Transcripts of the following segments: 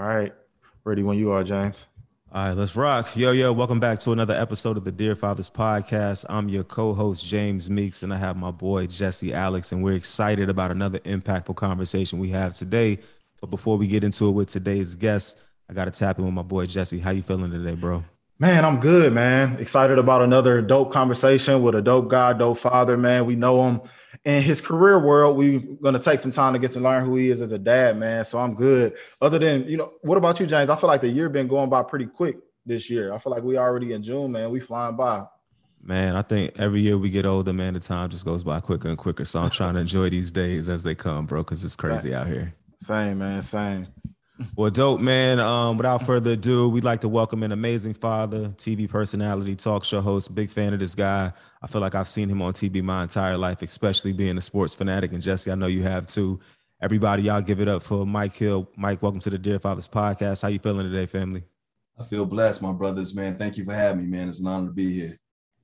right. Ready when you are, James. All right, let's rock. Yo, welcome back to another episode of the Dear Fathers podcast. I'm your co-host, James Meeks, and I have my boy, Jesse Alex, and we're excited about another impactful conversation we have today. But before we get into it with today's guest, I got to tap in with my boy, Jesse. How you feeling today, bro? Man, I'm good, man. Excited about another dope conversation with a dope guy, dope father, man. We know him in his career world. We're going to take some time to get to learn who he is as a dad, man. So I'm good. Other than, what about you, James? I feel like the year been going by pretty quick this year. I feel like we already in June, man. We flying by. Man, I think every year we get older, man, the time just goes by quicker and quicker. So I'm trying to enjoy these days as they come, bro, because it's Same, crazy out here. same, man. Same. Well, dope, man. Without further ado, we'd like to welcome an amazing father, TV personality, talk show host. Big fan of this guy. I feel like I've seen him on TV my entire life, especially being a sports fanatic. And Jesse, I know you have too. Everybody, y'all give it up for Mike Hill. Mike, welcome to the Dear Fathers podcast. How you feeling today, family? I feel blessed, my brothers, man. Thank you for having me, man. It's an honor to be here.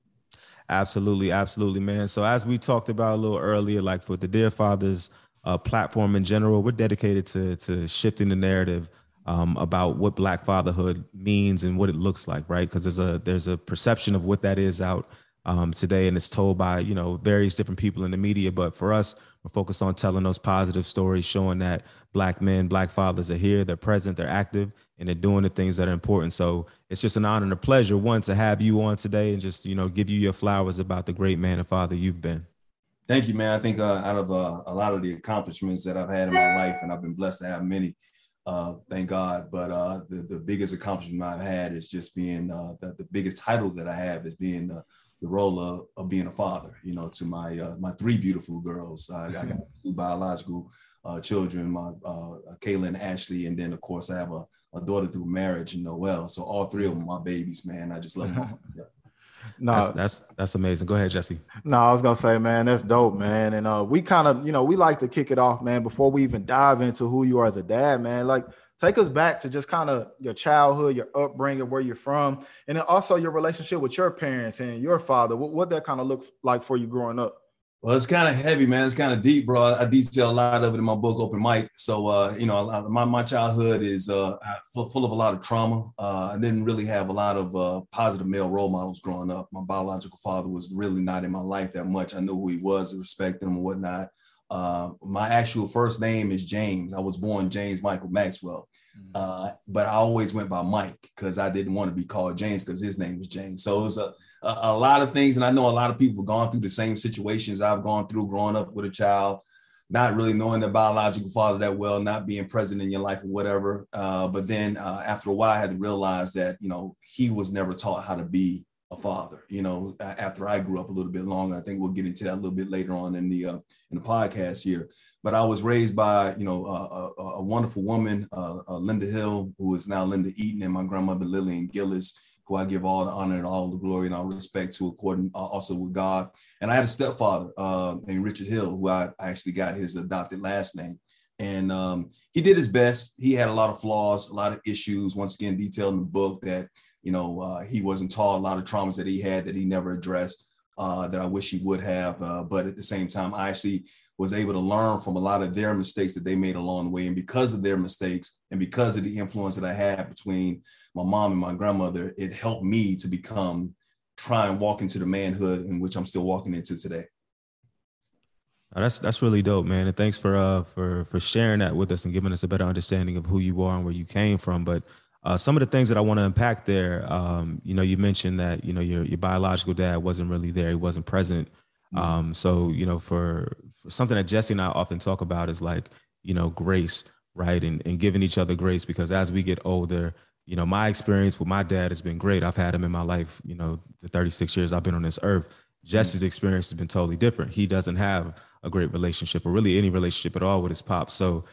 Absolutely, man. So as we talked about a little earlier, like for the Dear Fathers platform in general, we're dedicated to shifting the narrative about what Black fatherhood means and what it looks like, right? Because there's a perception of what that is out today, and it's told by various different people in the media. But for us, we're focused on telling those positive stories, showing that Black men, Black fathers are here, they're present, they're active, and they're doing the things that are important. So it's just an honor and a pleasure, one, to have you on today and just give you your flowers about the great man and father you've been. Thank you, man. I think out of a lot of the accomplishments that I've had in my life, and I've been blessed to have many, thank God. But the biggest accomplishment I've had is just being the biggest title that I have is being the role of being a father, to my three beautiful girls. I got two biological children, my Kayla and Ashley, and then of course I have a daughter through marriage, Noelle. So all three of them are my babies, man. I just love them. Yeah. No, that's amazing. Go ahead, Jesse. No, I was gonna say, man, that's dope, man. And we kind of, we like to kick it off, man, before we even dive into who you are as a dad, man. Like, take us back to just kind of your childhood, your upbringing, where you're from, and then also your relationship with your parents and your father. What that kind of looked like for you growing up. Well, it's kind of heavy, man. It's kind of deep, bro. I detail a lot of it in my book, Open Mic. So, my childhood is full of a lot of trauma. I didn't really have a lot of positive male role models growing up. My biological father was really not in my life that much. I knew who he was, respected him and whatnot. My actual first name is James. I was born James Michael Maxwell, but I always went by Mike because I didn't want to be called James because his name was James. So it was a lot of things. And I know a lot of people have gone through the same situations I've gone through growing up with a child, not really knowing the biological father that well, not being present in your life or whatever. But then after a while, I had to realize that, he was never taught how to be a father, after I grew up a little bit longer. I think we'll get into that a little bit later on in the podcast here. But I was raised by, a wonderful woman, Linda Hill, who is now Linda Eaton, and my grandmother, Lillian Gillis, who I give all the honor and all the glory and all respect to, according also with God. And I had a stepfather named Richard Hill, who I actually got his adopted last name. And he did his best. He had a lot of flaws, a lot of issues, once again, detailed in the book that, he wasn't taught, a lot of traumas that he had that he never addressed, that I wish he would have. But at the same time, I actually was able to learn from a lot of their mistakes that they made along the way. And because of their mistakes and because of the influence that I had between my mom and my grandmother, it helped me to try and walk into the manhood in which I'm still walking into today. That's really dope, man. And thanks for sharing that with us and giving us a better understanding of who you are and where you came from. But some of the things that I want to unpack there, you mentioned that, your biological dad wasn't really there. He wasn't present. So, for something that Jesse and I often talk about is like, grace, right? And giving each other grace, because as we get older, my experience with my dad has been great. I've had him in my life, the 36 years I've been on this earth. Jesse's experience has been totally different. He doesn't have a great relationship or really any relationship at all with his pop. So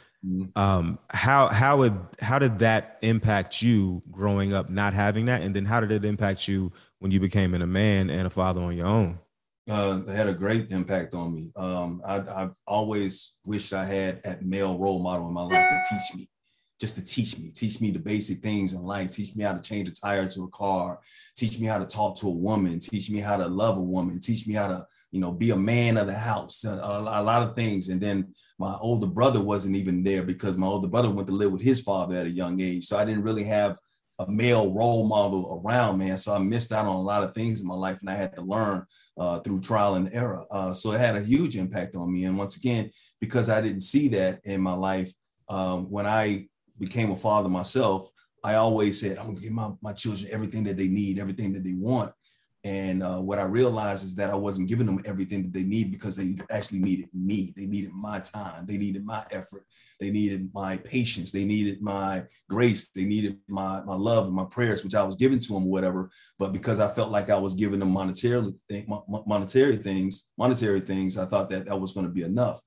how did that impact you growing up, not having that? And then how did it impact you when you became a man and a father on your own? It had a great impact on me. I've always wished I had a male role model in my life to teach me, just to teach me the basic things in life, teach me how to change a tire to a car, teach me how to talk to a woman, teach me how to love a woman, teach me how to, be a man of the house, a lot of things. And then my older brother wasn't even there because my older brother went to live with his father at a young age. So I didn't really have a male role model around, man. So I missed out on a lot of things in my life, and I had to learn through trial and error. So it had a huge impact on me. And once again, because I didn't see that in my life, when I became a father myself, I always said, I'm gonna give my children everything that they need, everything that they want. And what I realized is that I wasn't giving them everything that they need because they actually needed me. They needed my time. They needed my effort. They needed my patience. They needed my grace. They needed my love and my prayers, which I was giving to them or whatever. But because I felt like I was giving them monetary things, I thought that was going to be enough.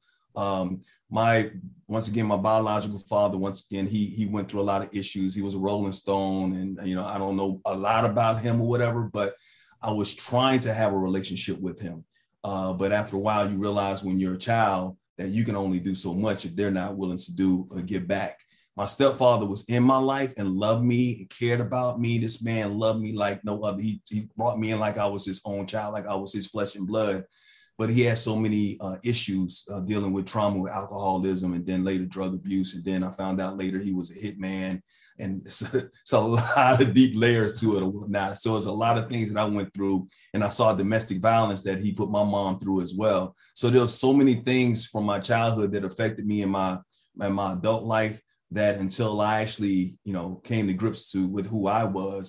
My biological father, he went through a lot of issues. He was a Rolling Stone, and I don't know a lot about him or whatever, but I was trying to have a relationship with him. But after a while, you realize when you're a child that you can only do so much if they're not willing to do or give back. My stepfather was in my life and loved me and cared about me. This man loved me like no other. He brought me in like I was his own child, like I was his flesh and blood. But he had so many issues dealing with trauma, with alcoholism, and then later drug abuse. And then I found out later he was a hitman. And it's a lot of deep layers to it or whatnot. So it's a lot of things that I went through, and I saw domestic violence that he put my mom through as well. So there's so many things from my childhood that affected me in my adult life that until I actually, came to grips with who I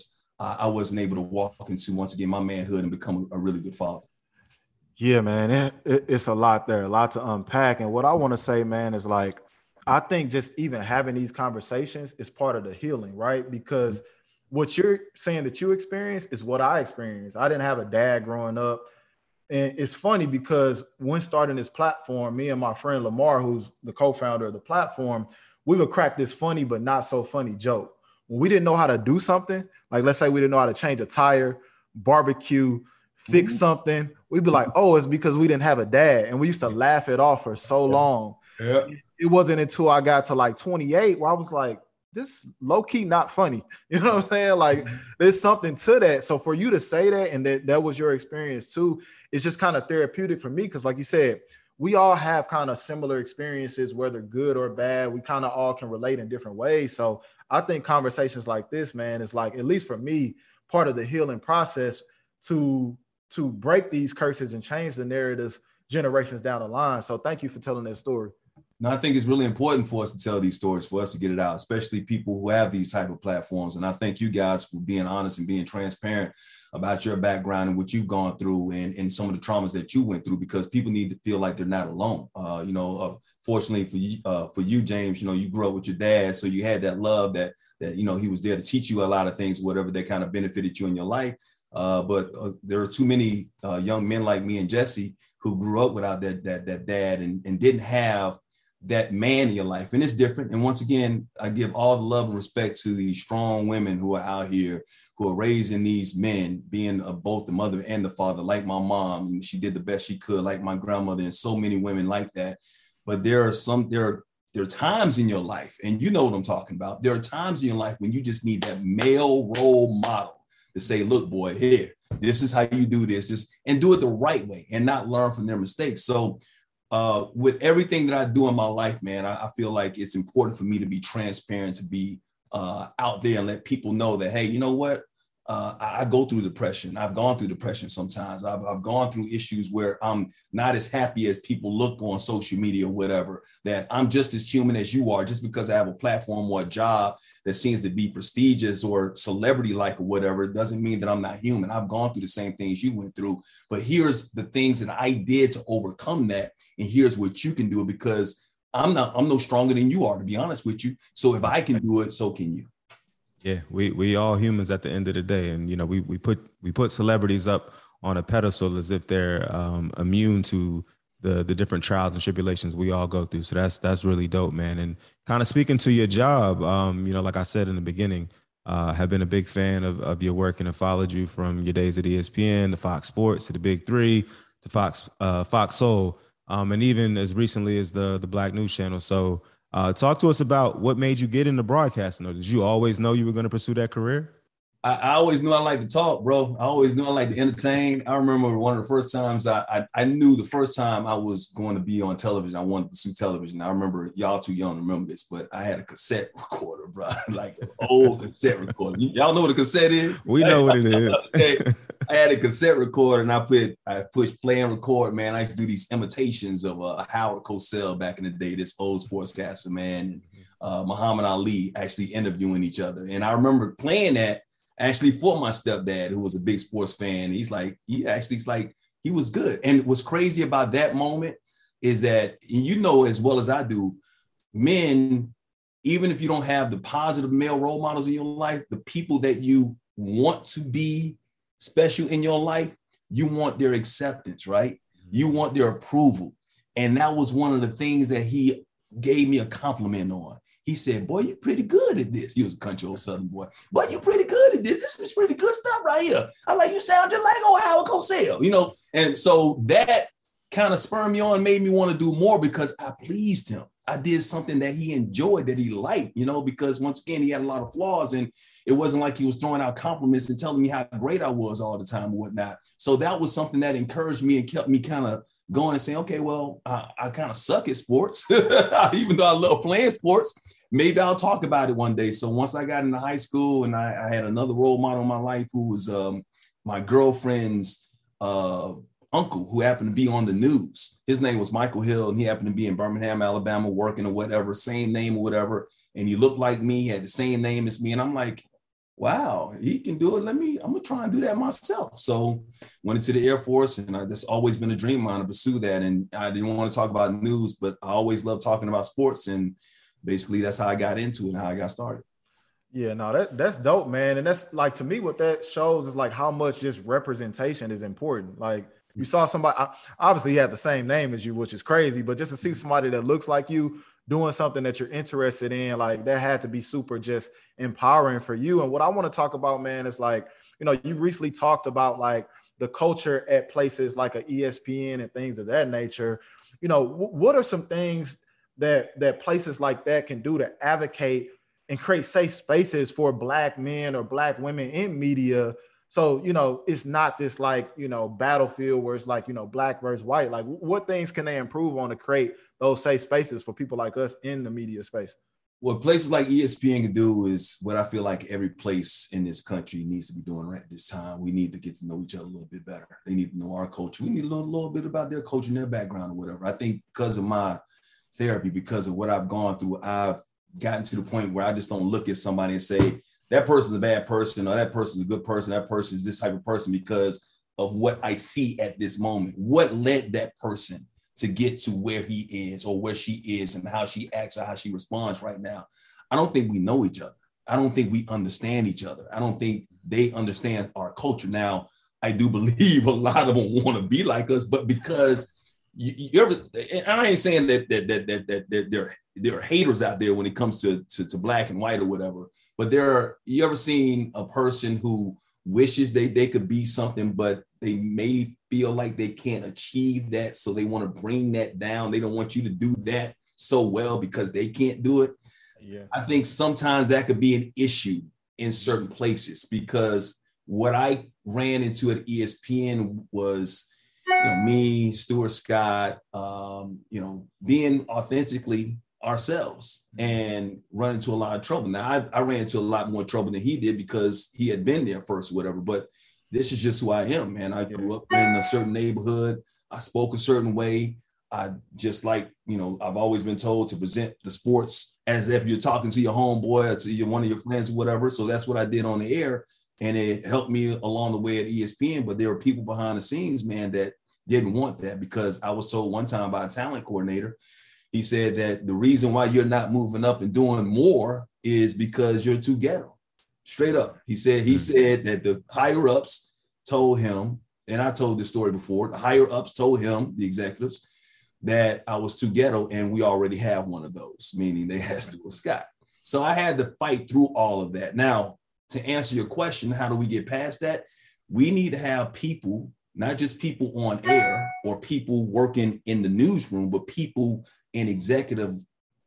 wasn't able to walk into, once again, my manhood and become a really good father. Yeah, man, it's a lot there, a lot to unpack. And what I want to say, man, is like, I think just even having these conversations is part of the healing, right? Because what you're saying that you experienced is what I experienced. I didn't have a dad growing up. And it's funny because when starting this platform, me and my friend Lamar, who's the co-founder of the platform, we would crack this funny but not so funny joke. When we didn't know how to do something, like let's say we didn't know how to change a tire, barbecue, fix something, we'd be like, oh, it's because we didn't have a dad. And we used to laugh it off for so long. Yeah. It wasn't until I got to like 28 where I was like, this low-key not funny. You know what I'm saying? Like there's something to that. So for you to say that and that was your experience too, it's just kind of therapeutic for me. Cause like you said, we all have kind of similar experiences, whether good or bad. We kind of all can relate in different ways. So I think conversations like this, man, is like, at least for me, part of the healing process to break these curses and change the narratives generations down the line. So thank you for telling that story. No, I think it's really important for us to tell these stories, for us to get it out, especially people who have these type of platforms. And I thank you guys for being honest and being transparent about your background and what you've gone through and some of the traumas that you went through, because people need to feel like they're not alone. Fortunately for you, James, you grew up with your dad, so you had that love that he was there to teach you a lot of things, whatever that kind of benefited you in your life. But there are too many young men like me and Jesse who grew up without that dad and didn't have that man in your life. And it's different. And once again, I give all the love and respect to these strong women who are out here, who are raising these men, being both the mother and the father, like my mom. And she did the best she could, like my grandmother, and so many women like that. But there are times in your life, and you know what I'm talking about. There are times in your life when you just need that male role model to say, look, boy, here, this is how you do this, and do it the right way and not learn from their mistakes. So with everything that I do in my life, man, I feel like it's important for me to be transparent, to be out there and let people know that, hey, you know what? I go through depression. I've gone through depression sometimes. I've gone through issues where I'm not as happy as people look on social media or whatever, that I'm just as human as you are. Just because I have a platform or a job that seems to be prestigious or celebrity-like or whatever, doesn't mean that I'm not human. I've gone through the same things you went through, but here's the things that I did to overcome that. And here's what you can do, because I'm no stronger than you are, to be honest with you. So if I can do it, so can you. Yeah, we all humans at the end of the day, and we put celebrities up on a pedestal as if they're immune to the different trials and tribulations we all go through. So that's really dope, man. And kind of speaking to your job, like I said in the beginning, have been a big fan of your work and have followed you from your days at ESPN to Fox Sports to the Big Three to Fox Soul, and even as recently as the Black News Channel. So Talk to us about what made you get into broadcasting. Or did you always know you were going to pursue that career? I always knew I liked to talk, bro. I always knew I liked to entertain. I remember one of the first times I knew the first time I was going to be on television, I wanted to pursue television. I remember, y'all too young to remember this, but I had a cassette recorder, bro, like an old cassette recorder. Y'all know what a cassette is? We know what it is. Okay. I had a cassette recorder and I pushed play and record, man. I used to do these imitations of Howard Cosell back in the day, this old sportscaster, man. Muhammad Ali actually interviewing each other. And I remember playing that actually for my stepdad, who was a big sports fan. He was good. And what's crazy about that moment is that, you know, as well as I do, men, even if you don't have the positive male role models in your life, the people that you want to be special in your life, you want their acceptance, right? You want their approval. And that was one of the things that he gave me a compliment on. He said, boy, you're pretty good at this. He was a country old Southern boy. Boy, you're pretty good at this. This is pretty good stuff right here. I'm like, you sound just like old Howard Cosell, you know? And so that kind of spurred me on, made me want to do more because I pleased him. I did something that he enjoyed, that he liked, you know, because once again, he had a lot of flaws and it wasn't like he was throwing out compliments and telling me how great I was all the time or whatnot. So that was something that encouraged me and kept me kind of going and saying, okay, well, I kind of suck at sports, even though I love playing sports. Maybe I'll talk about it one day. So once I got into high school and I had another role model in my life who was my girlfriend's uncle, who happened to be on the news. His name was Michael Hill, and he happened to be in Birmingham, Alabama, working or whatever, same name or whatever. And he looked like me, he had the same name as me. And I'm like, wow, he can do it. I'm going to try and do that myself. So went into the Air Force, and that's always been a dream of mine to pursue that. And I didn't want to talk about news, but I always loved talking about sports. And basically that's how I got into it and how I got started. Yeah, no, that's dope, man. And that's like, to me, what that shows is like how much just representation is important. Like, you saw somebody, obviously he had the same name as you, which is crazy, but just to see somebody that looks like you doing something that you're interested in, like that had to be super just empowering for you. And what I want to talk about, man, is like, you know, you recently talked about like the culture at places like a ESPN and things of that nature. You know, what are some things that places like that can do to advocate and create safe spaces for Black men or Black women in media? So, you know, it's not this like, you know, battlefield where it's like, you know, Black versus white. Like, what things can they improve on to create those safe spaces for people like us in the media space? What places like ESPN can do is what I feel like every place in this country needs to be doing right at this time. We need to get to know each other a little bit better. They need to know our culture. We need to learn a little bit about their culture and their background or whatever. I think because of my therapy, because of what I've gone through, I've gotten to the point where I just don't look at somebody and say, that person's a bad person, or that person's a good person, that person is this type of person, because of what I see at this moment. What led that person to get to where he is or where she is and how she acts or how she responds right now? I don't think we know each other. I don't think we understand each other. I don't think they understand our culture. Now, I do believe a lot of them want to be like us, but because you ever, and I ain't saying that there are haters out there when it comes to Black and white or whatever, but you ever seen a person who wishes they could be something, but they may feel like they can't achieve that, so they want to bring that down. They don't want you to do that so well because they can't do it. Yeah. I think sometimes that could be an issue in certain places, because what I ran into at ESPN was, you know, me, Stuart Scott, you know, being authentically ourselves and run into a lot of trouble. Now, I ran into a lot more trouble than he did because he had been there first or whatever, but this is just who I am, man. I grew up in a certain neighborhood. I spoke a certain way. I just, like, you know, I've always been told to present the sports as if you're talking to your homeboy or to one of your friends or whatever. So that's what I did on the air. And it helped me along the way at ESPN. But there were people behind the scenes, man, that didn't want that, because I was told one time by a talent coordinator, he said that the reason why you're not moving up and doing more is because you're too ghetto. Straight up. He said that the higher ups told him, and I told this story before, the higher ups told him, the executives, that I was too ghetto, and we already have one of those, meaning they had Stuart Scott. So I had to fight through all of that. Now, to answer your question, how do we get past that? We need to have people, not just people on air or people working in the newsroom, but people in executive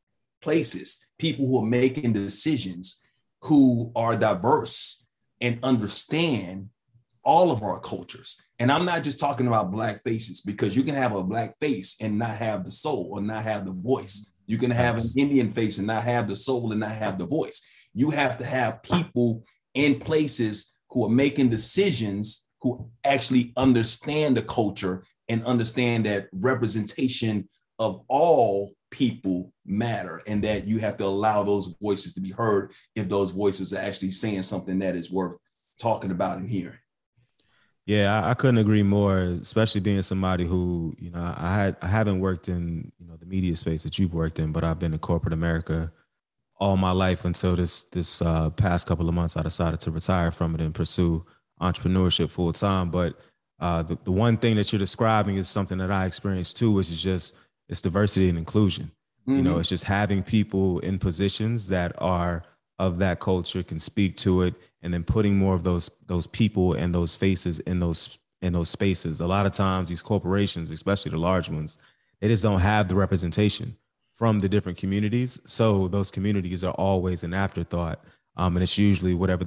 places, people who are making decisions, who are diverse and understand all of our cultures. And I'm not just talking about Black faces, because you can have a Black face and not have the soul or not have the voice. You can have an Indian face and not have the soul and not have the voice. You have to have people in places who are making decisions, who actually understand the culture and understand that representation of all people matter, and that you have to allow those voices to be heard if those voices are actually saying something that is worth talking about and hearing. Yeah, I couldn't agree more, especially being somebody who, you know, I haven't worked in, you know, the media space that you've worked in, but I've been in corporate America all my life until this past couple of months. I decided to retire from it and pursue entrepreneurship full time. But the one thing that you're describing is something that I experienced too, which is just, it's diversity and inclusion. Mm-hmm. You know, it's just having people in positions that are of that culture, can speak to it, and then putting more of those people and those faces in those spaces. A lot of times these corporations, especially the large ones, they just don't have the representation from the different communities. So those communities are always an afterthought. And it's usually whatever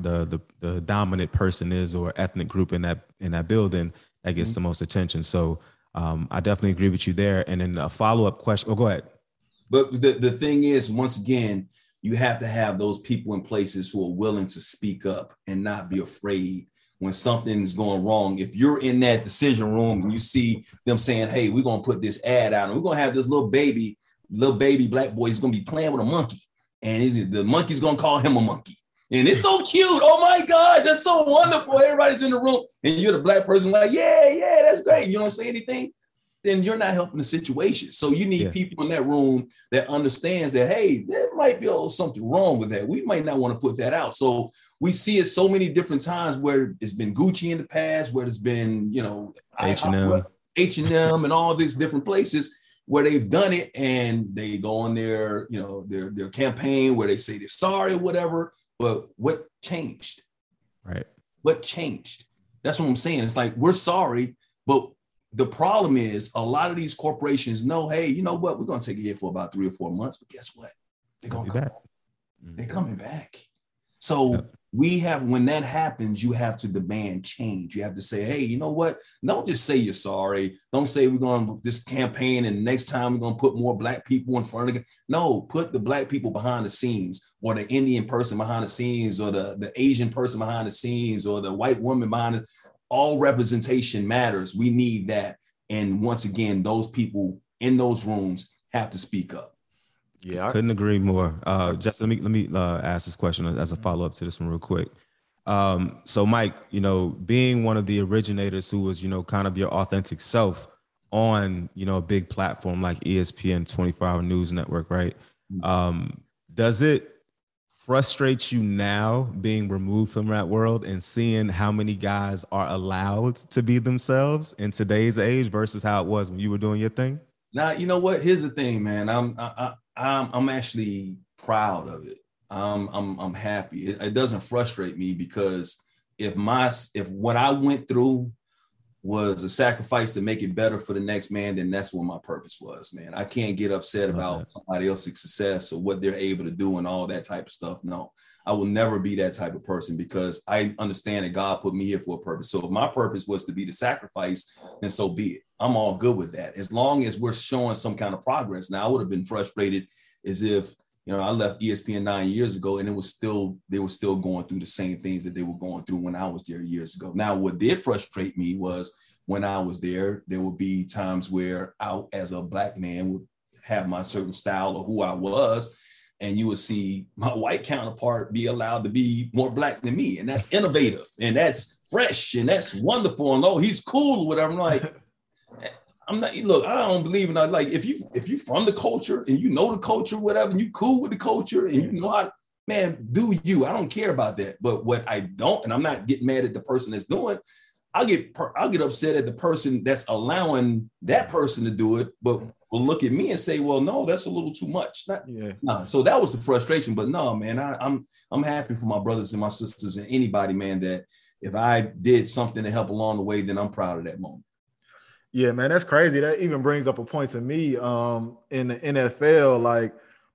the dominant person is or ethnic group in that building that gets the most attention. So I definitely agree with you there. And then a follow-up question. Oh, go ahead. But the thing is, once again, you have to have those people in places who are willing to speak up and not be afraid when something is going wrong. If you're in that decision room and you see them saying, hey, we're going to put this ad out and we're going to have this little baby Black boy is going to be playing with a monkey. And the monkey's going to call him a monkey. And it's so cute. Oh my gosh, that's so wonderful. Everybody's in the room and you're the Black person like, yeah, that's great. You don't say anything, then you're not helping the situation. So you need people in that room that understands that, hey, there might be something wrong with that. We might not want to put that out. So we see it so many different times where it's been Gucci in the past, where it's been, you know, H&M and all these different places where they've done it, and they go on their, you know, their campaign where they say they're sorry or whatever. But what changed? Right. What changed? That's what I'm saying. It's like, we're sorry, but the problem is a lot of these corporations know, hey, you know what? We're going to take it here for about 3 or 4 months, but guess what? They're going to come back. They're coming back. So when that happens, you have to demand change. You have to say, hey, you know what? Don't just say you're sorry. Don't say we're going to this campaign and next time we're going to put more Black people in front of it. No, put the Black people behind the scenes, or the Indian person behind the scenes, or the Asian person behind the scenes, or the white woman behind it. All representation matters. We need that. And once again, those people in those rooms have to speak up. Yeah, I couldn't agree more. Just let me ask this question as a follow-up to this one real quick. So Mike, you know, being one of the originators who was, you know, kind of your authentic self on, you know, a big platform like ESPN 24-hour news network, right? Does it frustrate you now being removed from that world and seeing how many guys are allowed to be themselves in today's age versus how it was when you were doing your thing? Now, you know what? Here's the thing, man. I'm actually proud of it. I'm happy. It doesn't frustrate me, because if what I went through was a sacrifice to make it better for the next man, then that's what my purpose was, man. I can't get upset about somebody else's success or what they're able to do and all that type of stuff. No, I will never be that type of person, because I understand that God put me here for a purpose. So if my purpose was to be the sacrifice, then so be it. I'm all good with that, as long as we're showing some kind of progress. Now, I would have been frustrated as if, you know, I left ESPN 9 years ago and they were still going through the same things that they were going through when I was there years ago. Now, what did frustrate me was when I was there would be times where I, as a Black man, would have my certain style of who I was, and you would see my white counterpart be allowed to be more Black than me. And that's innovative, and that's fresh, and that's wonderful. And oh, he's cool or whatever. I'm like, I'm not, look, I don't believe in that. Like, if you from the culture and you know the culture, whatever, and you cool with the culture and you know how, man, do you. I don't care about that. But what I don't, and I'm not getting mad at the person that's doing, I'll get upset at the person that's allowing that person to do it, but will look at me and say, well, no, that's a little too much. So that was the frustration. But no, man, I'm happy for my brothers and my sisters and anybody, man, that if I did something to help along the way, then I'm proud of that moment. Yeah, man, that's crazy. That even brings up a point to me in the NFL. Like,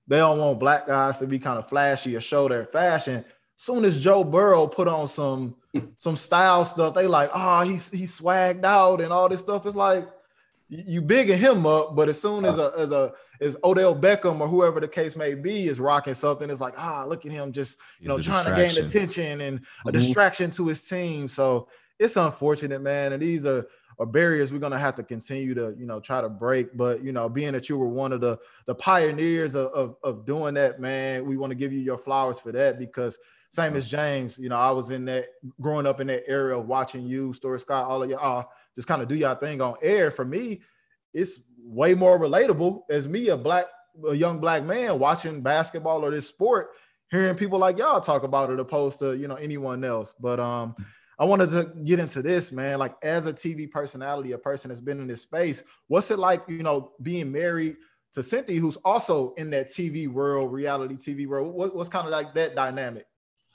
they don't want black guys to be kind of flashy or show their fashion. Soon as Joe Burrow put on some style stuff, they like, oh, he's swagged out and all this stuff. It's like you bigging him up, but as soon as Odell Beckham or whoever the case may be is rocking something, it's like, look at him just trying to gain attention and a distraction to his team. So it's unfortunate, man. And these are barriers we're gonna have to continue to try to break. But being that you were one of the pioneers of doing that, man, we want to give you your flowers for that, because same as James, I was growing up in that area of watching you, Story Scott, all of y'all just kind of do y'all thing on air. For me, it's way more relatable as me, a young black man watching basketball or this sport, hearing people like y'all talk about it opposed to, anyone else. But I wanted to get into this, man. Like, as a TV personality, a person that's been in this space, what's it like, being married to Cynthia, who's also in that TV world, reality TV world? What's kind of like that dynamic?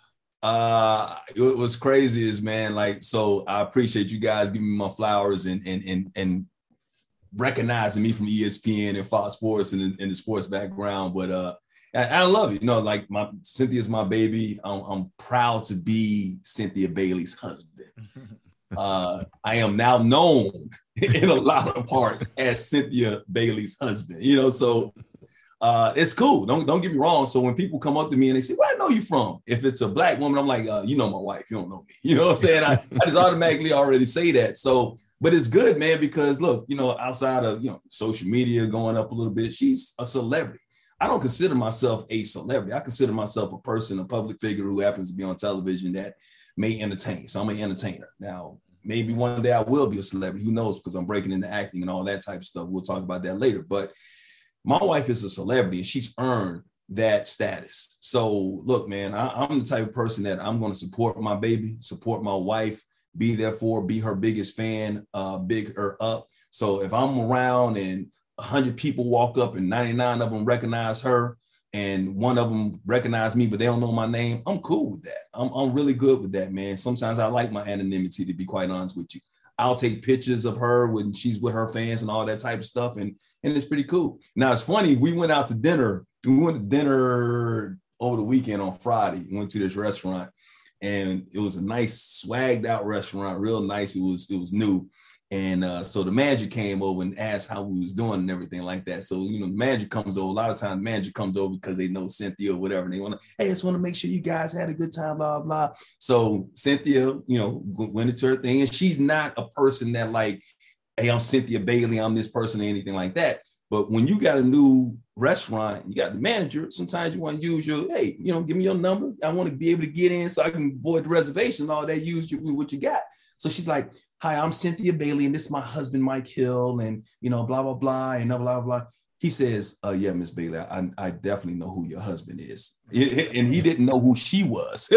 It was crazy is, man, like, so I appreciate you guys giving me my flowers and recognizing me from ESPN and Fox Sports and the sports background. But I love it. Like, Cynthia's my baby. I'm proud to be Cynthia Bailey's husband. I am now known in a lot of parts as Cynthia Bailey's husband, so it's cool. Don't get me wrong. So when people come up to me and they say, "Where I know you from?" If it's a black woman, I'm like, "You know my wife. You don't know me." You know what I'm saying? I just automatically already say that. So, but it's good, man, because look, outside of social media going up a little bit, she's a celebrity. I don't consider myself a celebrity. I consider myself a person, a public figure who happens to be on television that may entertain. So I'm an entertainer. Now, maybe one day I will be a celebrity. Who knows? Because I'm breaking into acting and all that type of stuff. We'll talk about that later. But my wife is a celebrity and she's earned that status. So look, man, I'm the type of person that I'm going to support my baby, support my wife, be there for, be her biggest fan, big her up. So if I'm around and 100 people walk up and 99 of them recognize her and one of them recognize me, but they don't know my name, I'm cool with that. I'm really good with that, man. Sometimes I like my anonymity, to be quite honest with you. I'll take pictures of her when she's with her fans and all that type of stuff. And it's pretty cool. Now, it's funny. We went out to dinner. We went to dinner over the weekend on Friday. We went to this restaurant and it was a nice swagged out restaurant, real nice. It was new. And so the manager came over and asked how we was doing and everything like that. So, the manager comes over. A lot of times the manager comes over because they know Cynthia or whatever. And they want to, hey, I just want to make sure you guys had a good time, blah, blah. So Cynthia, went into her thing. And she's not a person that like, hey, I'm Cynthia Bailey, I'm this person or anything like that. But when you got a new restaurant, you got the manager, sometimes you want to use your, hey, give me your number. I want to be able to get in so I can avoid the reservation and all that, use what you got. So she's like, hi, I'm Cynthia Bailey, and this is my husband, Mike Hill, and, blah, blah, blah, and blah, blah, blah. He says, yeah, Miss Bailey, I definitely know who your husband is. And he didn't know who she was.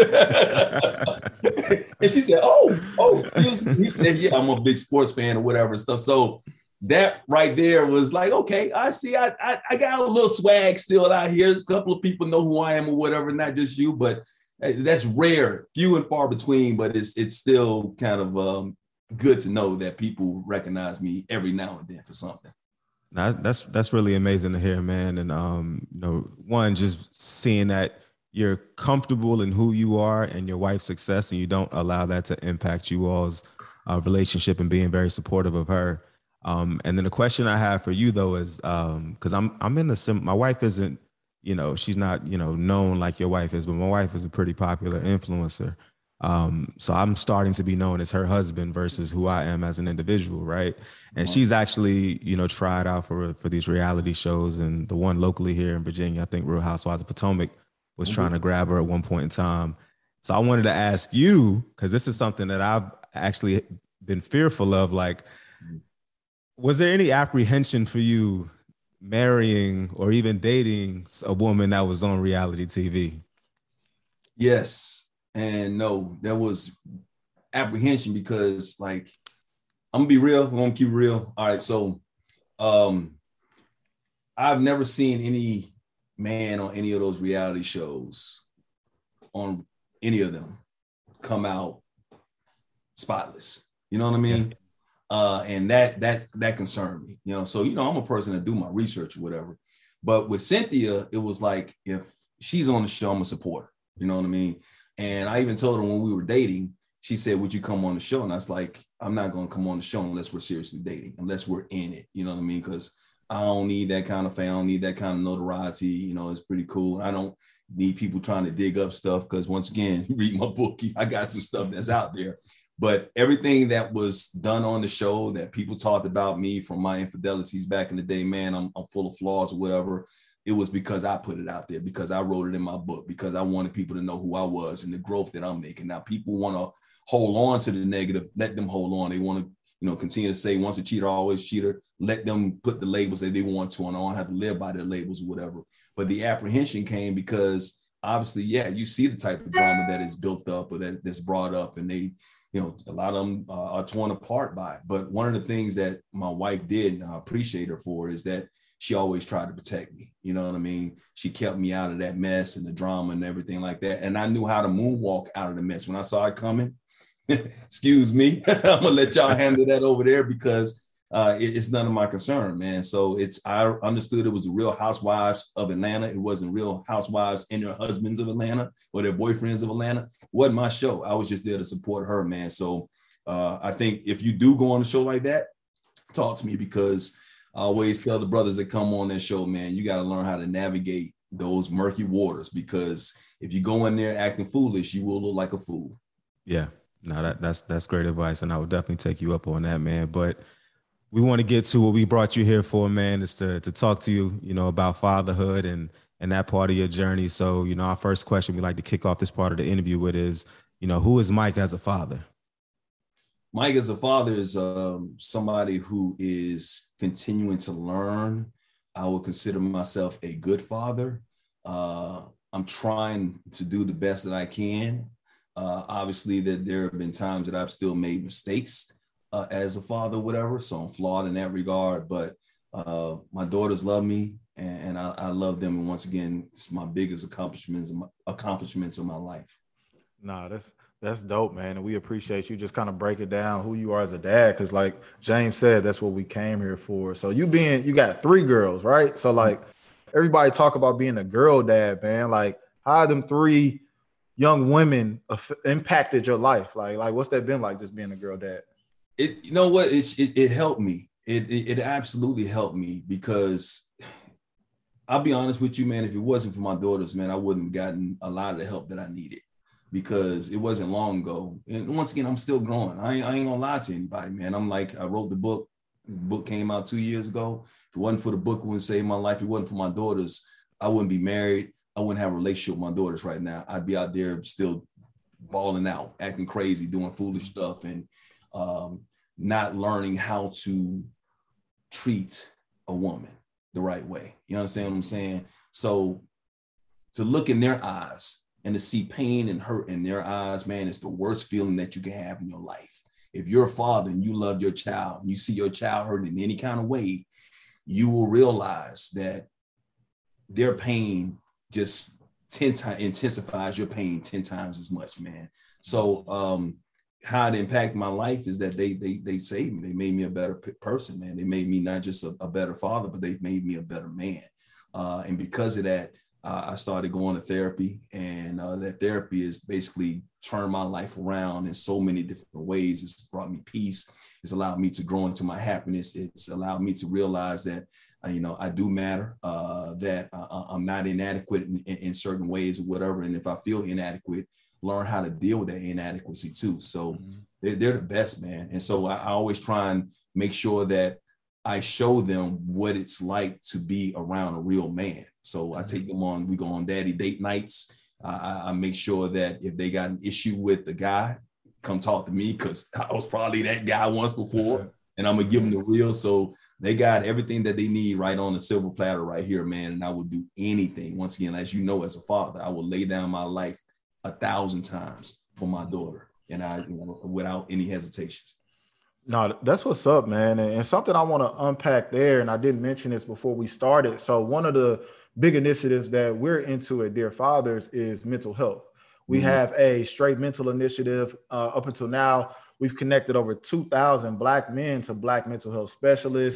And she said, oh, excuse me. He said, yeah, I'm a big sports fan or whatever stuff. So that right there was like, okay, I see. I got a little swag still out here. There's a couple of people know who I am or whatever, not just you, but that's rare, few and far between, but it's still kind of good to know that people recognize me every now and then for something. Now, that's really amazing to hear, man. And one, just seeing that you're comfortable in who you are and your wife's success, and you don't allow that to impact you all's relationship, and being very supportive of her. And then the question I have for you though is, because I'm in my wife isn't, she's not, known like your wife is, but my wife is a pretty popular influencer. So I'm starting to be known as her husband versus who I am as an individual, right? And she's actually, tried out for these reality shows, and the one locally here in Virginia, I think Real Housewives of Potomac, was trying to grab her at one point in time. So I wanted to ask you, because this is something that I've actually been fearful of, like, was there any apprehension for you marrying or even dating a woman that was on reality TV? Yes and no. There was apprehension because, like, I'm gonna be real. I'm gonna keep it real. All right, so I've never seen any man on any of those reality shows, on any of them, come out spotless. You know what I mean? Yeah. And that concerned me, so, I'm a person that do my research or whatever, But with Cynthia, it was like, if she's on the show, I'm a supporter. You know what I mean? And I even told her when we were dating, she said, would you come on the show? And I was like, I'm not going to come on the show unless we're seriously dating, unless we're in it. You know what I mean? Because I don't need that kind of fame. I don't need that kind of notoriety. You know, it's pretty cool. I don't need people trying to dig up stuff because, once again, read my book. I got some stuff that's out there. But everything that was done on the show that people talked about me from my infidelities back in the day, man, I'm full of flaws or whatever. It was because I put it out there, because I wrote it in my book, because I wanted people to know who I was and the growth that I'm making. Now, people want to hold on to the negative. Let them hold on. They want to, continue to say, once a cheater, always cheater. Let them put the labels that they want to, and I don't have to live by their labels or whatever. But the apprehension came because, obviously, yeah, you see the type of drama that is built up or that's brought up, and they, a lot of them are torn apart by it. But one of the things that my wife did, and I appreciate her for, is that she always tried to protect me. You know what I mean? She kept me out of that mess and the drama and everything like that. And I knew how to moonwalk out of the mess. When I saw it coming, excuse me, I'm gonna let y'all handle that over there, because it's none of my concern, man. So I understood it was the Real Housewives of Atlanta. It wasn't Real Housewives and their husbands of Atlanta or their boyfriends of Atlanta. It wasn't my show. I was just there to support her, man. So I think if you do go on a show like that, talk to me, because I always tell the brothers that come on that show, man, you got to learn how to navigate those murky waters, because if you go in there acting foolish, you will look like a fool. Yeah, no, that's great advice, and I would definitely take you up on that, man. But we want to get to what we brought you here for, man, is to talk to you, about fatherhood and that part of your journey. So, our first question we like to kick off this part of the interview with is, who is Mike as a father? Mike as a father is somebody who is continuing to learn. I would consider myself a good father. I'm trying to do the best that I can. Obviously, that there have been times that I've still made mistakes as a father, whatever. So I'm flawed in that regard. But my daughters love me, and I love them. And once again, it's my biggest accomplishments of my life. Nah, that's dope, man. And we appreciate you just kind of break it down who you are as a dad. Cause like James said, that's what we came here for. So you got 3 girls, right? So like everybody talk about being a girl dad, man. Like how them 3 young women impacted your life? Like what's that been like, just being a girl dad? You know what? It helped me. It absolutely helped me, because I'll be honest with you, man, if it wasn't for my daughters, man, I wouldn't have gotten a lot of the help that I needed, because it wasn't long ago. And once again, I'm still growing. I ain't gonna lie to anybody, man. I wrote the book. The book came out 2 years ago. If it wasn't for the book, it wouldn't save my life. If it wasn't for my daughters, I wouldn't be married. I wouldn't have a relationship with my daughters right now. I'd be out there still balling out, acting crazy, doing foolish stuff, and not learning how to treat a woman the right way. You understand what I'm saying? So to look in their eyes and to see pain and hurt in their eyes, man, it's the worst feeling that you can have in your life. If you're a father and you love your child and you see your child hurt in any kind of way, you will realize that their pain just 10 times intensifies your pain 10 times as much, man. So how it impacted my life is that they saved me. They made me a better person, man. They made me not just a better father, but they made me a better man. And because of that, I started going to therapy, and that therapy has basically turned my life around in so many different ways. It's brought me peace. It's allowed me to grow into my happiness. It's allowed me to realize that, I do matter, that I'm not inadequate in certain ways or whatever. And if I feel inadequate, learn how to deal with that inadequacy too. So they're the best, man. And so I always try and make sure that I show them what it's like to be around a real man. So I take them on, we go on daddy date nights. I make sure that if they got an issue with the guy, come talk to me, because I was probably that guy once before, and I'm gonna give them the real. So they got everything that they need right on the silver platter right here, man. And I will do anything. Once again, as you know, as a father, I will lay down my life 1,000 times for my daughter, and without any hesitations. No, that's what's up, man. And something I want to unpack there, and I didn't mention this before we started. So one of the big initiatives that we're into at Dear Fathers is mental health. We have a straight mental initiative. Up until now, we've connected over 2,000 Black men to Black mental health specialists.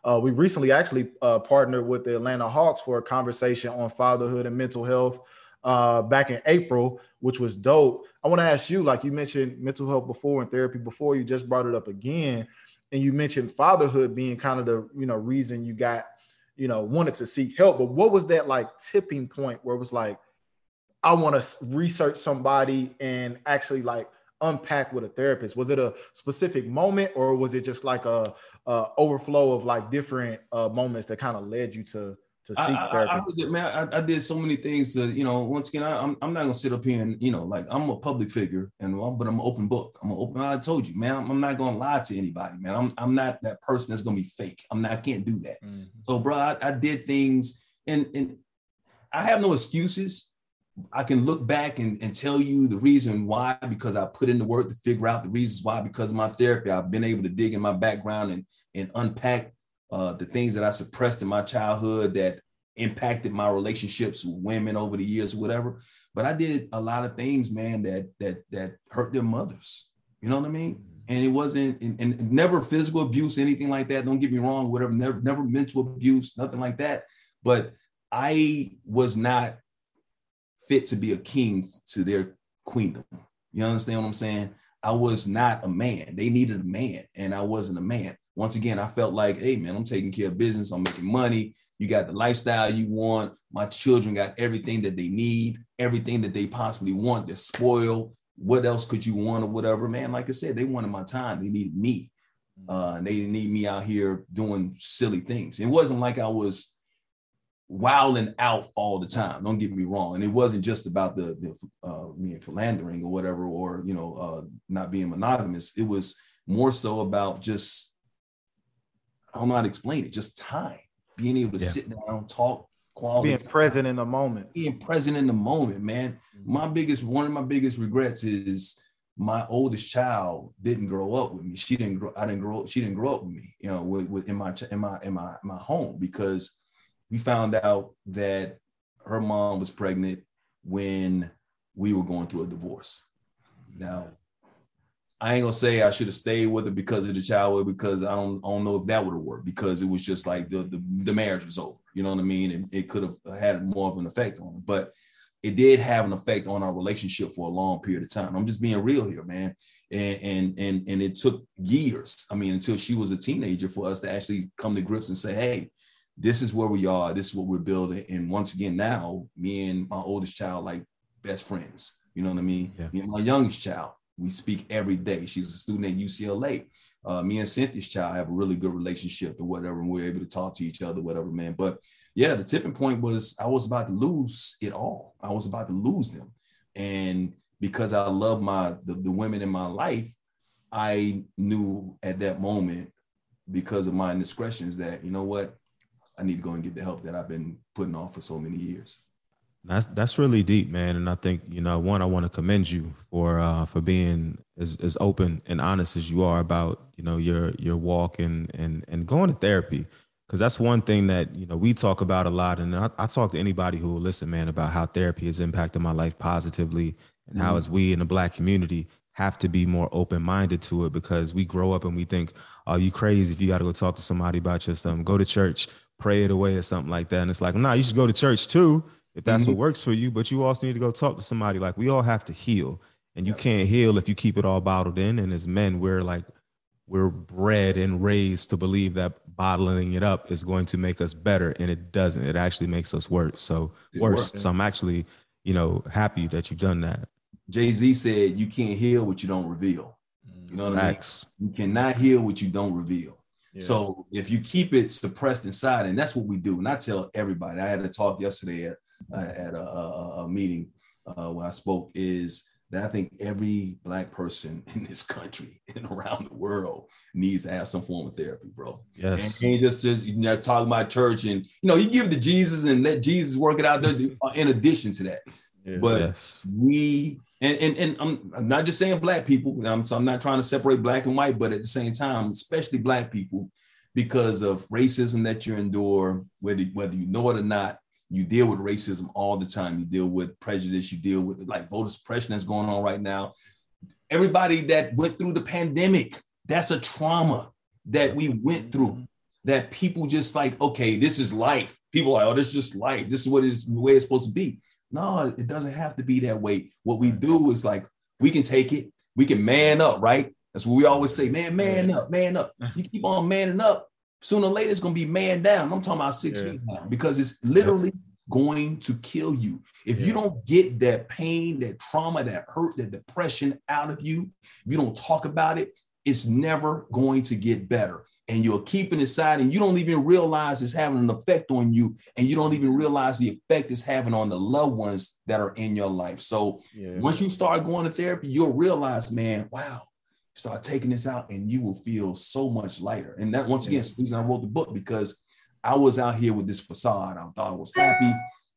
We recently actually partnered with the Atlanta Hawks for a conversation on fatherhood and mental health back in April, which was dope. I want to ask you, like you mentioned mental health before and therapy before, you just brought it up again. And you mentioned fatherhood being kind of the, reason you got, wanted to seek help. But what was that like tipping point where it was like, I want to research somebody and actually like unpack with a therapist? Was it a specific moment, or was it just like a overflow of like different moments that kind of led you to seek therapy? I did so many things to, once again, I'm not gonna sit up here and, like, I'm a public figure but I'm an open book. I told you, man, I'm not gonna lie to anybody, man. I'm not that person that's gonna be fake. I can't do that. Mm-hmm. So, bro, I did things, and I have no excuses. I can look back and tell you the reason why, because I put in the work to figure out the reasons why. Because of my therapy, I've been able to dig in my background and unpack the things that I suppressed in my childhood that impacted my relationships with women over the years, or whatever. But I did a lot of things, man, that hurt their mothers. You know what I mean? And it wasn't, and never physical abuse, anything like that. Don't get me wrong, whatever, never mental abuse, nothing like that. But I was not fit to be a king to their queendom. You understand what I'm saying? I was not a man. They needed a man, and I wasn't a man. Once again, I felt like, hey, man, I'm taking care of business. I'm making money. You got the lifestyle you want. My children got everything that they need, everything that they possibly want. They're spoiled. What else could you want, or whatever, man? Like I said, they wanted my time. They needed me. They didn't need me out here doing silly things. It wasn't like I was wilding out all the time. Don't get me wrong. And it wasn't just about the me philandering or whatever, or, not being monogamous. It was more so about just, I don't know how to explain it, just time, being able to sit down, talk, quality. Being present in the moment. Being present in the moment, man. One of my biggest regrets is my oldest child didn't grow up with me. She didn't grow up with me, in my home, because we found out that her mom was pregnant when we were going through a divorce. Now, I ain't gonna say I should have stayed with her because of the child, because I don't know if that would have worked, because it was just like the marriage was over. You know what I mean? And it could have had more of an effect on her, but it did have an effect on our relationship for a long period of time. I'm just being real here, man. And it took years, until she was a teenager, for us to actually come to grips and say, hey, this is where we are. This is what we're building. And once again, now me and my oldest child, like best friends, you know what I mean? Yeah. Me and my youngest child, we speak every day. She's a student at UCLA. Me and Cynthia's child have a really good relationship or whatever. And we're able to talk to each other, whatever, man. But yeah, the tipping point was I was about to lose it all. I was about to lose them. And because I love the women in my life, I knew at that moment, because of my indiscretions, that, you know what? I need to go and get the help that I've been putting off for so many years. That's really deep, man. And I think, one, I want to commend you for being as open and honest as you are about, your walk and going to therapy. Because that's one thing that, we talk about a lot. And I talk to anybody who will listen, man, about how therapy has impacted my life positively, and how, as we in the Black community, have to be more open-minded to it, because we grow up and we think, oh, you crazy if you got to go talk to somebody about your something, go to church, pray it away or something like that. And it's like, nah, you should go to church too, if that's what works for you, but you also need to go talk to somebody. Like, we all have to heal, and you can't heal if you keep it all bottled in. And as men, we're bred and raised to believe that bottling it up is going to make us better. And it doesn't. It actually makes us worse. So I'm actually, happy that you've done that. Jay-Z said, you can't heal what you don't reveal. You know what I mean? You cannot heal what you don't reveal. Yeah. So if you keep it suppressed inside, and that's what we do. And I tell everybody, I had a talk yesterday at a meeting when I spoke, is that I think every Black person in this country and around the world needs to have some form of therapy, bro. Yes. And you just talk about church, and, you give it to Jesus and let Jesus work it out there in addition to that. Yeah. But and I'm not just saying Black people. I'm not trying to separate Black and white, but at the same time, especially Black people, because of racism that you endure, whether you know it or not, you deal with racism all the time. You deal with prejudice. You deal with like voter suppression that's going on right now. Everybody that went through the pandemic, that's a trauma that we went through. that people just like, okay, this is life. People are like, oh, this is just life. This is what is the way it's supposed to be. No, it doesn't have to be that way. What we do is like, we can take it. We can man up, right? That's what we always say, man up, man up. You keep on manning up, sooner or later it's going to be man down. I'm talking about 6 feet down, because it's literally going to kill you. If you don't get that pain, that trauma, that hurt, that depression out of you, if you don't talk about it, it's never going to get better. And you're keeping it inside, and you don't even realize it's having an effect on you. And you don't even realize the effect it's having on the loved ones that are in your life. So once you start going to therapy, you'll realize, man, wow, start taking this out and you will feel so much lighter. And that, once again, is the reason I wrote the book, because I was out here with this facade. I thought I was happy,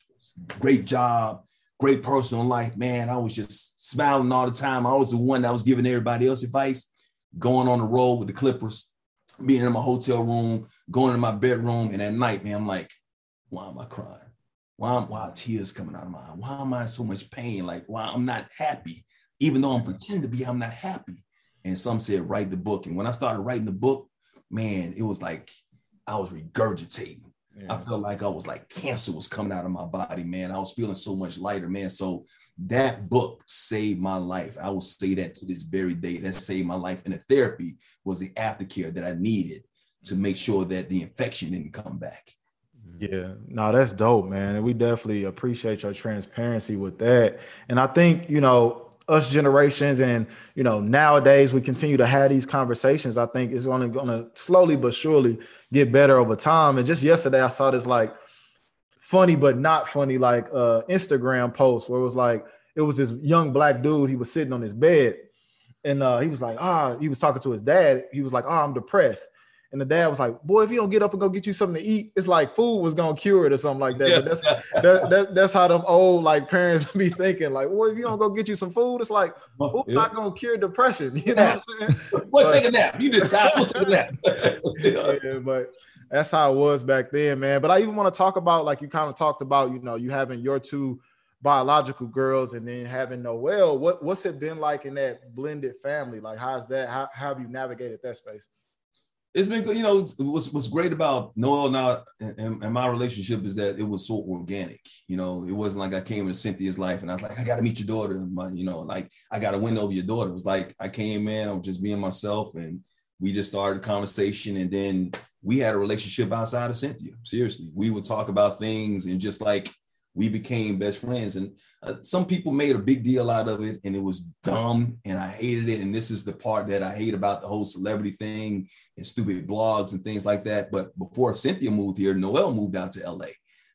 great job, great personal life, man. I was just smiling all the time. I was the one that was giving everybody else advice, going on the road with the Clippers, being in my hotel room, going to my bedroom. And at night, man, I'm like, why am I crying? Why are tears coming out of my eye? Why am I in so much pain? Like, why I'm not happy? Even though I'm pretending to be, I'm not happy. And some said, write the book. And when I started writing the book, man, it was like I was regurgitating. I felt like I was like cancer was coming out of my body, man. I was feeling so much lighter, man. So that book saved my life. I will say that to this very day. That saved my life. And the therapy was the aftercare that I needed to make sure that the infection didn't come back. Yeah, no, that's dope, man. And we definitely appreciate your transparency with that. And I think, us generations and, nowadays we continue to have these conversations. I think it's only going to slowly but surely get better over time. And just yesterday I saw this like funny, but not funny, like Instagram post where it was this young black dude. He was sitting on his bed and he was like, he was talking to his dad. He was like, I'm depressed. And the dad was like, boy, if you don't get up and go get you something to eat, it's like food was going to cure it or something like that. Yeah. But that's how them old like parents be thinking. Like, well, if you don't go get you some food, it's like, food's not going to cure depression. You know what I'm saying? Well, take a nap. You just time. Take a nap. Yeah, but that's how it was back then, man. But I even want to talk about, like you kind of talked about, you having your two biological girls and then having Noelle. What's it been like in that blended family? Like, how's that? How have you navigated that space? It's been good. What's great about Noelle now and my relationship is that it was so organic. It wasn't like I came into Cynthia's life and I was like, I got to meet your daughter. Like I got to win over your daughter. It was like I came in, I was just being myself, and we just started a conversation. And then we had a relationship outside of Cynthia. Seriously, we would talk about things and just like we became best friends. And some people made a big deal out of it and it was dumb and I hated it. And this is the part that I hate about the whole celebrity thing and stupid blogs and things like that. But before Cynthia moved here, Noelle moved out to LA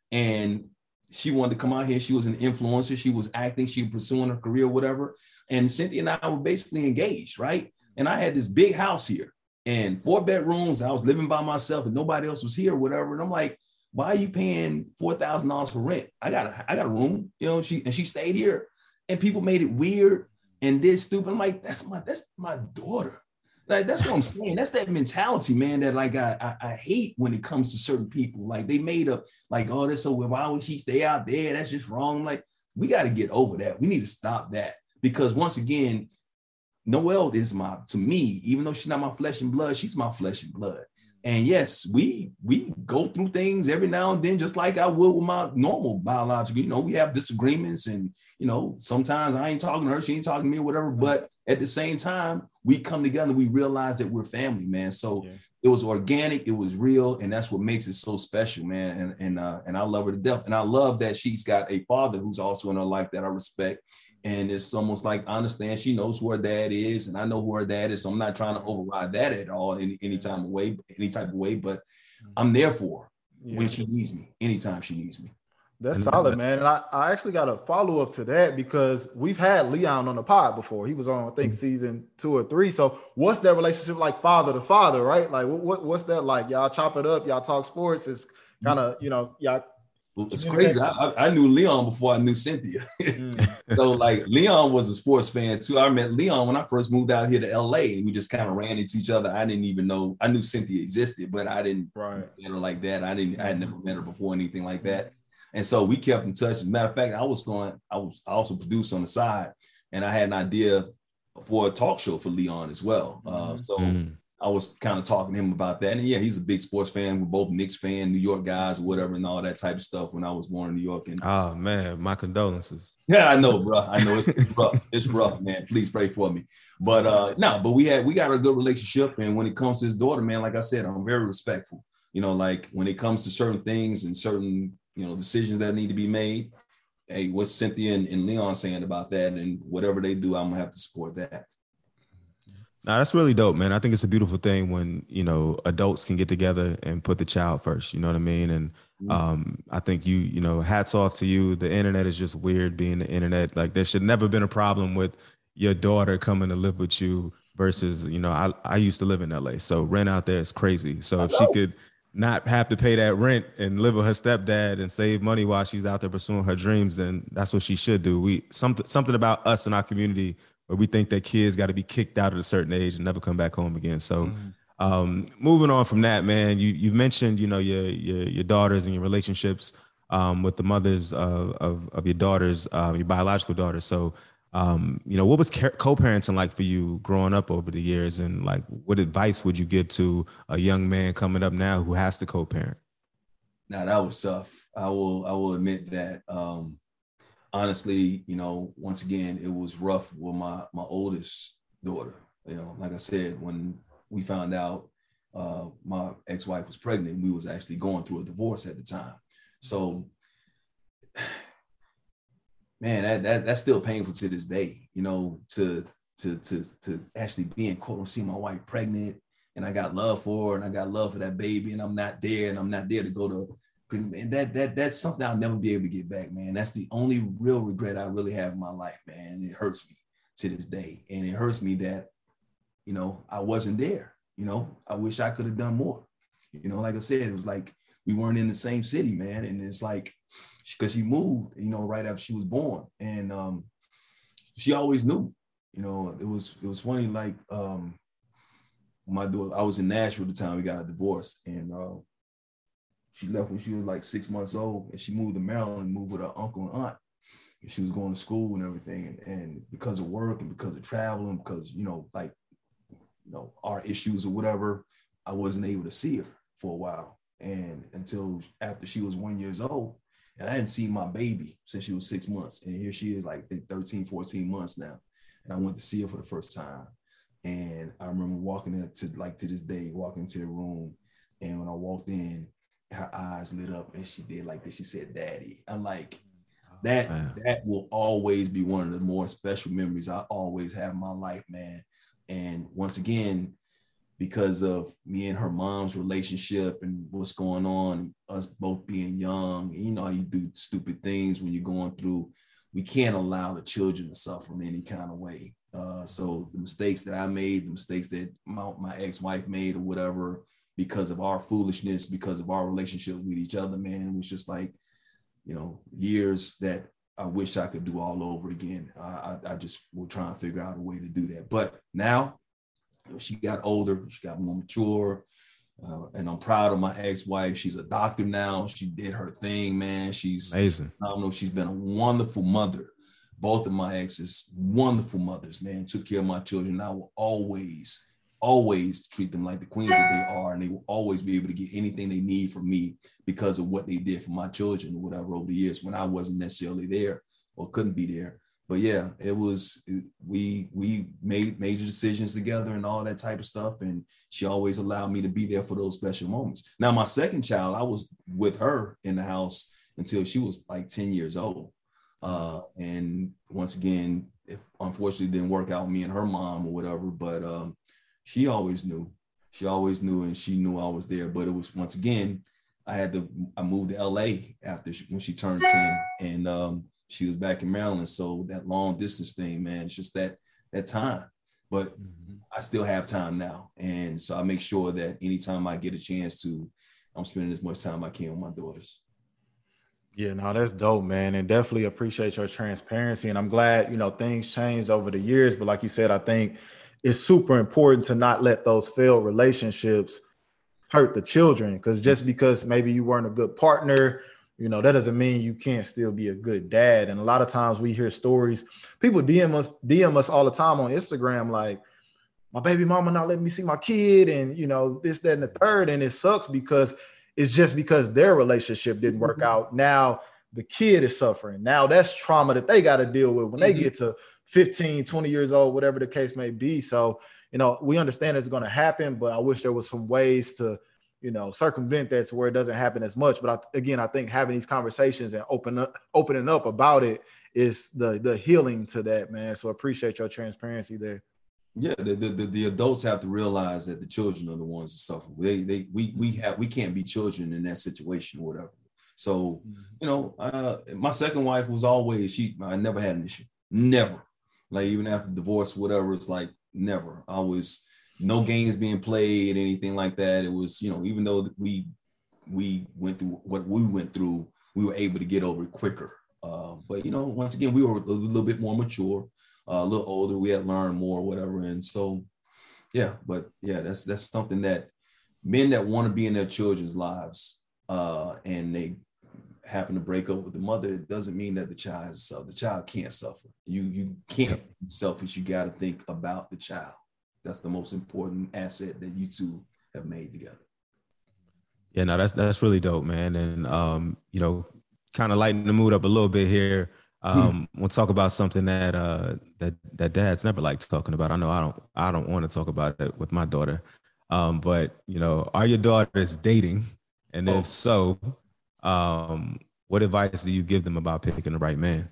and she wanted to come out here. She was an influencer. She was acting. She was pursuing her career, whatever. And Cynthia and I were basically engaged, right? And I had this big house here and 4 bedrooms. I was living by myself and nobody else was here, whatever. And I'm like, why are you paying $4,000 for rent? I got a room, she stayed here and people made it weird and did stupid. I'm like, that's my daughter. Like, that's what I'm saying. That's that mentality, man, that like, I hate when it comes to certain people. Like they made up like, oh, that's so why would she stay out there? That's just wrong. I'm like, we got to get over that. We need to stop that because once again, Noelle is to me, even though she's not my flesh and blood, she's my flesh and blood. And yes, we go through things every now and then, just like I would with my normal biological. We have disagreements and, sometimes I ain't talking to her, she ain't talking to me or whatever. But at the same time, we come together, we realize that we're family, man. So It was organic, it was real. And that's what makes it so special, man. And I love her to death. And I love that she's got a father who's also in her life that I respect. And it's almost like I understand she knows who her dad is, and I know who her dad is. So I'm not trying to override that at all in any type of way. But I'm there for her when she needs me, anytime she needs me. That's solid, man. And I actually got a follow up to that because we've had Leon on the pod before. He was on, I think, season 2 or 3. So what's that relationship like, father to father, right? Like what's that like? Y'all chop it up, y'all talk sports. It's kind of, y'all. It's crazy. I knew Leon before I knew Cynthia. So like Leon was a sports fan too. I met Leon when I first moved out here to LA and we just kind of ran into each other. I didn't even know, I knew Cynthia existed, but I didn't met her like that. I had never met her before, anything like that. And so we kept in touch. As a matter of fact, I also produced on the side and I had an idea for a talk show for Leon as well. I I was kind of talking to him about that. And yeah, he's a big sports fan. We're both Knicks fan, New York guys, or whatever, and all that type of stuff when I was born in New York. And oh man, my condolences. yeah, I know, bro. I know it's rough. It's rough, man. Please pray for me. But but we got a good relationship. And when it comes to his daughter, man, like I said, I'm very respectful. You know, like when it comes to certain things and certain, decisions that need to be made. Hey, what's Cynthia and Leon saying about that? And whatever they do, I'm gonna have to support that. No, that's really dope, man. I think it's a beautiful thing when, adults can get together and put the child first, you know what I mean? And I think hats off to you. The internet is just weird being the internet. Like there should never been a problem with your daughter coming to live with you versus, I used to live in LA. So rent out there is crazy. So if she could not have to pay that rent and live with her stepdad and save money while she's out there pursuing her dreams, then that's what she should do. Something about us in our community where we think that kids got to be kicked out at a certain age and never come back home again. So moving on from that, man, you've mentioned, your daughters and your relationships with the mothers of your daughters, your biological daughters. So, what was co-parenting like for you growing up over the years? And like, what advice would you give to a young man coming up now who has to co-parent? Now that was tough. I will admit that. Honestly, once again, it was rough with my oldest daughter. Like I said, when we found out my ex-wife was pregnant, we was actually going through a divorce at the time. So, man, that's still painful to this day. To actually be in court and see my wife pregnant, and I got love for her, and I got love for that baby, and I'm not there to go to. And that's something I'll never be able to get back, man. That's the only real regret I really have in my life, man. It hurts me to this day. And it hurts me that, I wasn't there. I wish I could have done more. Like I said, it was like we weren't in the same city, man. And it's like, because she moved, right after she was born. And she always knew, it was funny, like my daughter, I was in Nashville at the time we got a divorce, and she left when she was like 6 months old, and she moved to Maryland and moved with her uncle and aunt. And she was going to school and everything. And because of work and because of traveling, because, our issues or whatever, I wasn't able to see her for a while. And until after she was 1 year old, and I hadn't seen my baby since she was 6 months. And here she is like 13, 14 months now. And I went to see her for the first time. And I remember walking into this day, walking into the room. And when I walked in, her eyes lit up and she did like this. She said, "Daddy." I'm like, that will always be one of the more special memories I always have in my life, man. And once again, because of me and her mom's relationship and what's going on, us both being young, how you do stupid things when you're going through, we can't allow the children to suffer in any kind of way. So the mistakes that I made, the mistakes that my ex-wife made or whatever, because of our foolishness, because of our relationship with each other, man, it was just like, years that I wish I could do all over again. I just will try and figure out a way to do that. But now she got older, she got more mature, and I'm proud of my ex-wife. She's a doctor now. She did her thing, man. She's amazing. I don't know. She's been a wonderful mother. Both of my exes, wonderful mothers, man, took care of my children. I will always treat them like the queens that they are, and they will always be able to get anything they need from me because of what they did for my children or whatever over the years when I wasn't necessarily there or couldn't be there. But yeah, we made major decisions together and all that type of stuff, and she always allowed me to be there for those special moments. Now, my second child, I was with her in the house until she was like 10 years old. And once again, if unfortunately it didn't work out with me and her mom or whatever, but she always knew, and she knew I was there. But it was, once again, I moved to LA when she turned 10, and she was back in Maryland. So that long distance thing, man, it's just that time. But I still have time now. And so I make sure that anytime I get a chance to, I'm spending as much time I can with my daughters. Yeah, no, that's dope, man. And definitely appreciate your transparency. And I'm glad, things changed over the years. But like you said, I think it's super important to not let those failed relationships hurt the children. Because just because maybe you weren't a good partner, that doesn't mean you can't still be a good dad. And a lot of times we hear stories, people DM us all the time on Instagram, like, my baby mama not letting me see my kid, and this, that, and the third. And it sucks because it's just because their relationship didn't work out. Now the kid is suffering. Now that's trauma that they got to deal with when they get to 15, 20 years old, whatever the case may be. So, we understand it's going to happen, but I wish there was some ways to, circumvent that to where it doesn't happen as much. But I think having these conversations and opening up about it is the healing to that, man. So appreciate your transparency there. Yeah, the adults have to realize that the children are the ones that suffer. We can't be children in that situation or whatever. So, my second wife was always, I never had an issue. Never. Like even after divorce, whatever, it's like never. I was no games being played, anything like that. It was, even though we went through what we went through, we were able to get over it quicker. But once again, we were a little bit more mature, a little older. We had learned more, whatever. And so, that's something that men that want to be in their children's lives, and they happen to break up with the mother, it doesn't mean that the child can't suffer. You can't be selfish. You got to think about the child. That's the most important asset that you two have made together. Yeah, no, that's really dope, man. And kind of lighten the mood up a little bit here. We'll talk about something that dads never like talking about. I know I don't want to talk about it with my daughter. But are your daughters dating? And if so, what advice do you give them about picking the right man?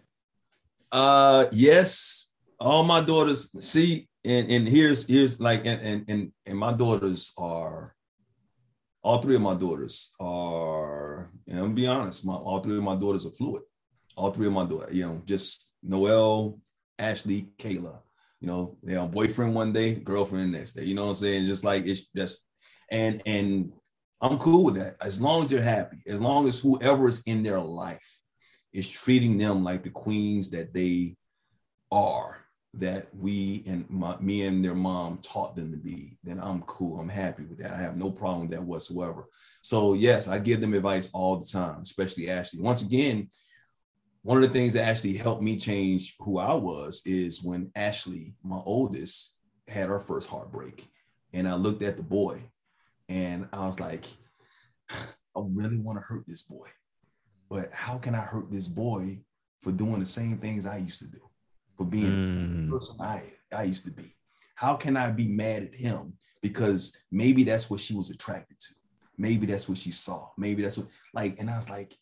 Yes, all my daughters see, and here's like, and my daughters are, all three of my daughters are, and I'm gonna be honest, all three of my daughters are fluid. All three of my daughters, just Noelle, Ashley, Kayla. They're on boyfriend one day, girlfriend the next day. You know what I'm saying? Just like it's just, and I'm cool with that as long as they're happy, as long as whoever is in their life is treating them like the queens that they are, that me and their mom taught them to be, then I'm cool. I'm happy with that. I have no problem with that whatsoever. So yes, I give them advice all the time, especially Ashley. Once again, one of the things that actually helped me change who I was is when Ashley, my oldest, had her first heartbreak. And I looked at the boy and I was like, I really want to hurt this boy. But how can I hurt this boy for doing the same things I used to do? For being the person I used to be? How can I be mad at him? Because maybe that's what she was attracted to. Maybe that's what she saw. Maybe that's what, and I was like,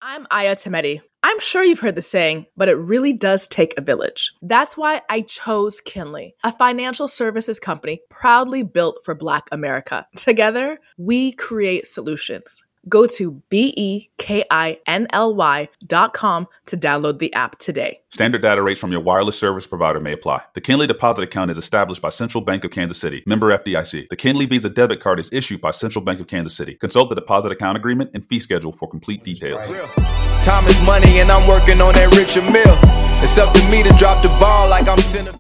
I'm Aya Temeti. I'm sure you've heard the saying, but it really does take a village. That's why I chose Kinley, a financial services company proudly built for Black America. Together, we create solutions. Go to BEKINLY.com to download the app today. Standard data rates from your wireless service provider may apply. The Kinley Deposit Account is established by Central Bank of Kansas City, member FDIC. The Kinley Visa Debit Card is issued by Central Bank of Kansas City. Consult the deposit account agreement and fee schedule for complete details. Time is money and I'm working on that richer meal. It's up to me to drop the ball like I'm finna.